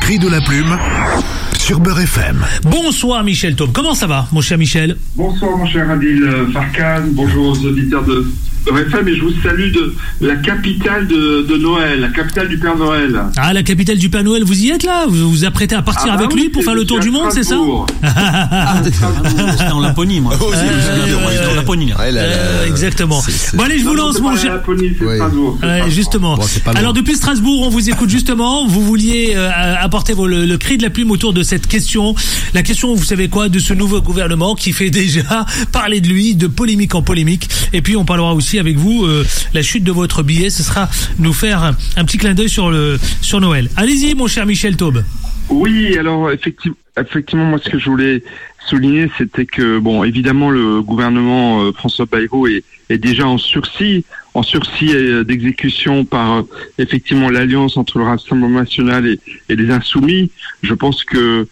cri de la plume sur Beurre FM. Bonsoir Michel Taube, comment ça va mon cher Michel? Bonsoir mon cher Adil Farkan, bonjour aux auditeurs de Beurre FM et je vous salue de la capitale de Noël, la capitale du Père Noël. Ah, la capitale du Père Noël, vous y êtes là? Vous vous apprêtez à partir avec lui pour faire le tour du monde, c'est ça? J'étais en Laponie, moi. J'étais en Laponie. Exactement. Bon allez, je vous lance mon cher... justement. Bon, alors depuis Strasbourg, on vous écoute justement. Vous vouliez apporter le cri de la plume autour de cette question. La question, vous savez quoi, de ce nouveau gouvernement qui fait déjà parler de lui, de polémique en polémique. Et puis on parlera aussi avec vous la chute de votre billet. Ce sera nous faire un petit clin d'œil sur Noël. Allez-y mon cher Michel Taube. Oui, alors effectivement, moi ce que je voulais souligner, c'était que bon, évidemment le gouvernement François Bayrou est déjà en sursis d'exécution par effectivement l'alliance entre le Rassemblement national et les Insoumis. Je pense que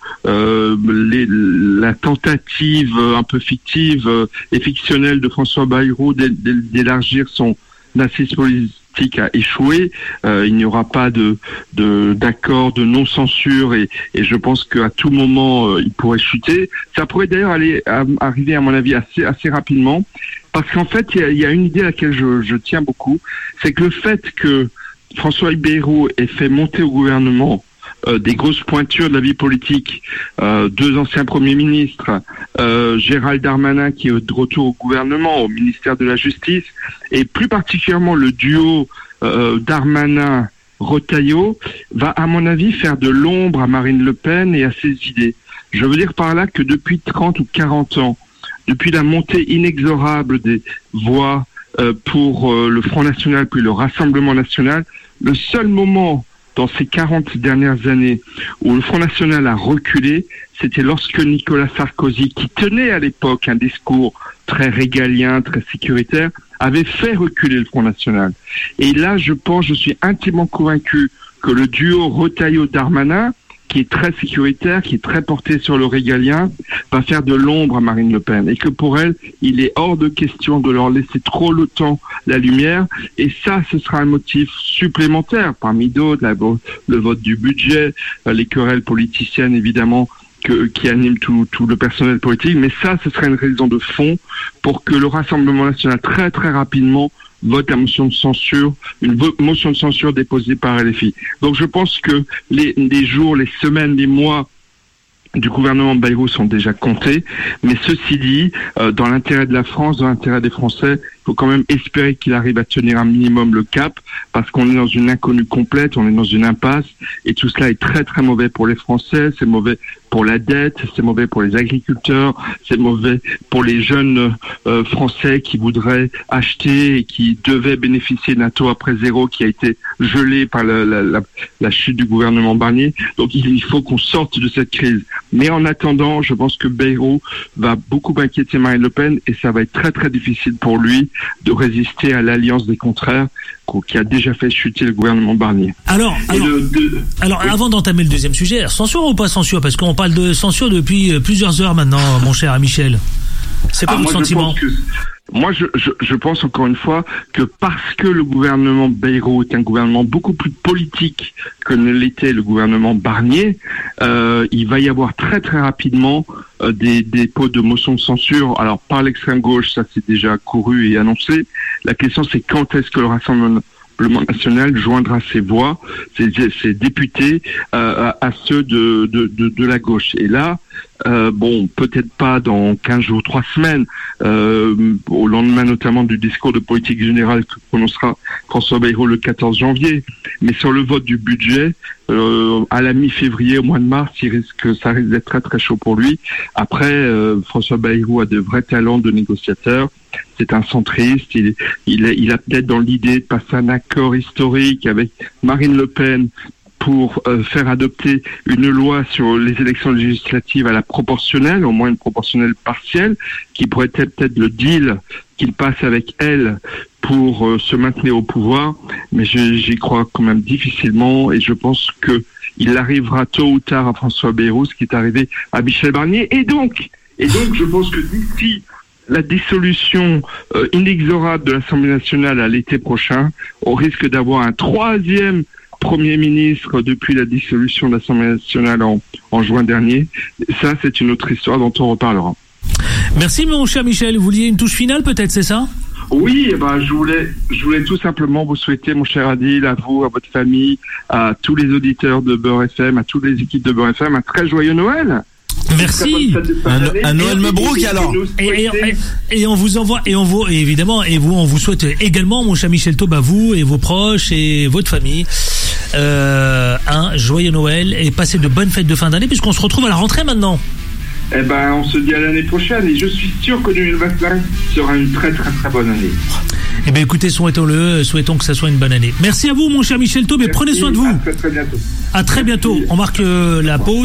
la tentative un peu fictive et fictionnelle de François Bayrou d'élargir son assise politique a échoué. Il n'y aura pas d'accord de non-censure et je pense qu'à tout moment il pourrait chuter. Ça pourrait d'ailleurs arriver à mon avis assez rapidement. Parce qu'en fait, il y a une idée à laquelle je tiens beaucoup, c'est que le fait que François Bayrou ait fait monter au gouvernement des grosses pointures de la vie politique, deux anciens premiers ministres, Gérald Darmanin qui est de retour au gouvernement, au ministère de la Justice, et plus particulièrement le duo Darmanin-Retailleau va, à mon avis, faire de l'ombre à Marine Le Pen et à ses idées. Je veux dire par là que depuis 30 ou 40 ans, depuis la montée inexorable des voix pour le Front National puis le Rassemblement National, le seul moment dans ces 40 dernières années où le Front National a reculé, c'était lorsque Nicolas Sarkozy, qui tenait à l'époque un discours très régalien, très sécuritaire, avait fait reculer le Front National. Et là, je suis intimement convaincu que le duo Retailleau-Darmanin, qui est très sécuritaire, qui est très porté sur le régalien, va faire de l'ombre à Marine Le Pen. Et que pour elle, il est hors de question de leur laisser trop longtemps la lumière. Et ça, ce sera un motif supplémentaire, parmi d'autres, le vote du budget, les querelles politiciennes, évidemment, qui animent tout le personnel politique. Mais ça, ce serait une raison de fond pour que le Rassemblement national, très très rapidement, vote la motion de censure, une motion de censure déposée par LFI. Donc je pense que les jours, les semaines, les mois du gouvernement Bayrou sont déjà comptés, mais ceci dit, dans l'intérêt de la France, dans l'intérêt des Français, il faut quand même espérer qu'il arrive à tenir un minimum le cap, parce qu'on est dans une inconnue complète, on est dans une impasse, et tout cela est très très mauvais pour les Français, c'est mauvais pour la dette, c'est mauvais pour les agriculteurs, c'est mauvais pour les jeunes Français qui voudraient acheter et qui devaient bénéficier d'un taux après zéro qui a été gelé par la chute du gouvernement Barnier. Donc il faut qu'on sorte de cette crise. Mais en attendant, je pense que Bayrou va beaucoup inquiéter Marine Le Pen et ça va être très très difficile pour lui de résister à l'alliance des contraires qui a déjà fait chuter le gouvernement Barnier. Alors avant d'entamer le deuxième sujet, censure ou pas censure? Parce qu'on parle de censure depuis plusieurs heures maintenant, mon cher Michel. C'est quoi votre sentiment? Moi, je pense encore une fois que parce que le gouvernement Bayrou est un gouvernement beaucoup plus politique que ne l'était le gouvernement Barnier, il va y avoir très très rapidement des dépôts de motions de censure. Alors par l'extrême gauche, ça c'est déjà couru et annoncé. La question c'est quand est-ce que le Rassemblement national joindra ses voix, ses députés à ceux de la gauche. Et là, peut-être pas dans 15 jours, 3 semaines, au lendemain notamment du discours de politique générale que prononcera François Bayrou le 14 janvier, mais sur le vote du budget, à la mi-février, au mois de mars, ça risque d'être très très chaud pour lui. Après, François Bayrou a de vrais talents de négociateur. C'est un centriste. Il a peut-être dans l'idée de passer un accord historique avec Marine Le Pen pour faire adopter une loi sur les élections législatives à la proportionnelle, au moins une proportionnelle partielle, qui pourrait être peut-être le deal qu'il passe avec elle pour se maintenir au pouvoir. Mais j'y crois quand même difficilement et je pense que il arrivera tôt ou tard à François Bayrou, ce qui est arrivé à Michel Barnier. Et donc, je pense que d'ici la dissolution inexorable de l'Assemblée nationale à l'été prochain, on risque d'avoir un troisième Premier ministre depuis la dissolution de l'Assemblée nationale en juin dernier. Ça, c'est une autre histoire dont on reparlera. Merci mon cher Michel. Vous vouliez une touche finale peut-être, c'est ça ? Oui, je voulais tout simplement vous souhaiter, mon cher Adil, à vous, à votre famille, à tous les auditeurs de Beurre FM, à toutes les équipes de Beurre FM, un très joyeux Noël. Merci. Un Noël Mabrouk alors. Et on vous envoie et on vous souhaite également, mon cher Michel Taube, à vous et vos proches et votre famille un joyeux Noël et passez de bonnes fêtes de fin d'année puisqu'on se retrouve à la rentrée maintenant. On se dit à l'année prochaine et je suis sûr que 2025 sera une très très très bonne année. Écoutez, souhaitons que ça soit une bonne année. Merci à vous, mon cher Michel Taube, et prenez soin de vous. À très bientôt. À très bientôt. On marque la pause.